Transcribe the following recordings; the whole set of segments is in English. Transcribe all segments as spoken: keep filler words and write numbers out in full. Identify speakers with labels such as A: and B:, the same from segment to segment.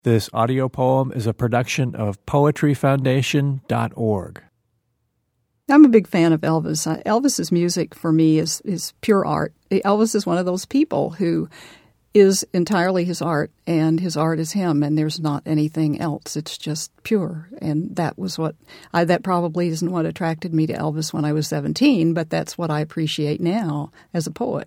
A: This audio poem is a production of poetry foundation dot org.
B: I'm a big fan of Elvis. Uh, Elvis's music for me is, is pure art. Elvis is one of those people who is entirely his art, and his art is him, and there's not anything else. It's just pure. And that was what I, that probably isn't what attracted me to Elvis when I was seventeen, but that's what I appreciate now as a poet.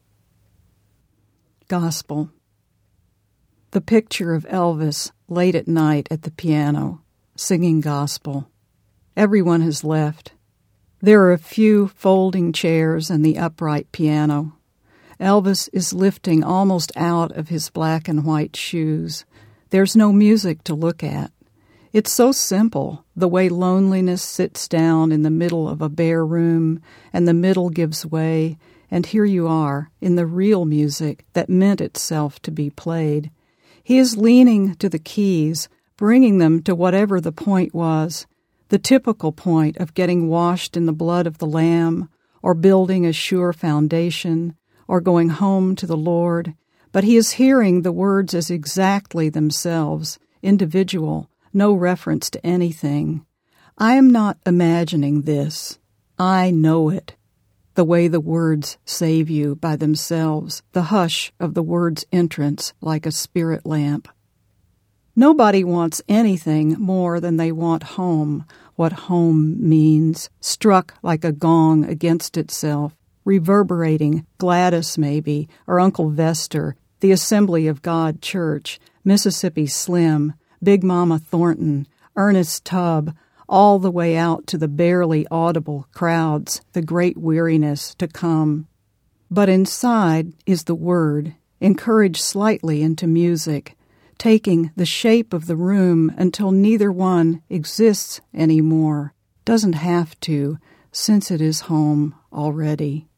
B: Gospel. The picture of Elvis late at night at the piano, singing gospel. Everyone has left. There are a few folding chairs and the upright piano. Elvis is lifting almost out of his black and white shoes. There's no music to look at. It's so simple, the way loneliness sits down in the middle of a bare room, and the middle gives way, and here you are, in the real music that meant itself to be played. He is leaning to the keys, bringing them to whatever the point was, the typical point of getting washed in the blood of the Lamb, or building a sure foundation, or going home to the Lord. But he is hearing the words as exactly themselves, individual, no reference to anything. I am not imagining this. I know it. The way the words save you by themselves, the hush of the word's entrance like a spirit lamp. Nobody wants anything more than they want home, what home means, struck like a gong against itself, reverberating, Gladys maybe, or Uncle Vester, the Assembly of God Church, Mississippi Slim, Big Mama Thornton, Ernest Tubb, all the way out to the barely audible crowds, the great weariness to come. But inside is the word, encouraged slightly into music, taking the shape of the room until neither one exists anymore, doesn't have to, since it is home already.